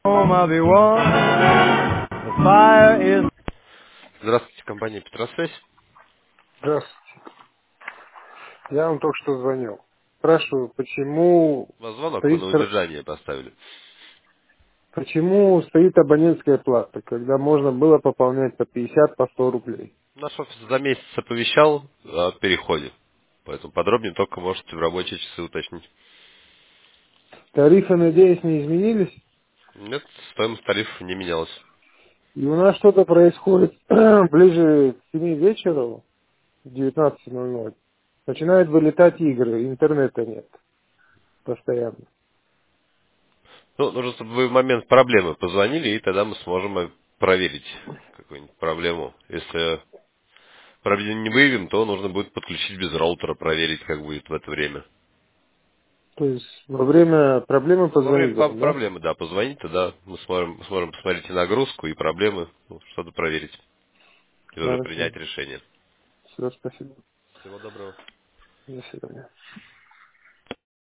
home I'll be warm. The fire is... Здравствуйте, компания Петросвязь. Здравствуйте. Я вам только что звонил. Спрашиваю, почему У вас звонок, вы стоит, на удержание поставили. почему стоит абонентская плата, когда можно было пополнять по 50, по 100 рублей. Наш офис за месяц оповещал о переходе. Поэтому подробнее только можете в рабочие часы уточнить. Тарифы, надеюсь, не изменились. Нет, стоимость тарифов не менялась. И у нас что-то происходит ближе к 7 вечера, в 19:00. Начинают вылетать игры, интернета нет постоянно. Ну, нужно, чтобы вы в момент проблемы позвонили, и тогда мы сможем проверить какую-нибудь проблему. Если проблему не выявим, то нужно будет подключить без роутера, проверить, как будет в это время. То есть во время проблемы Ну, во время позвонить вам, да? проблемы, да, позвонить, тогда мы сможем посмотреть и нагрузку, и проблемы, ну, что-то проверить, и уже Хорошо. принять решение. Все, спасибо. Всего доброго. До свидания.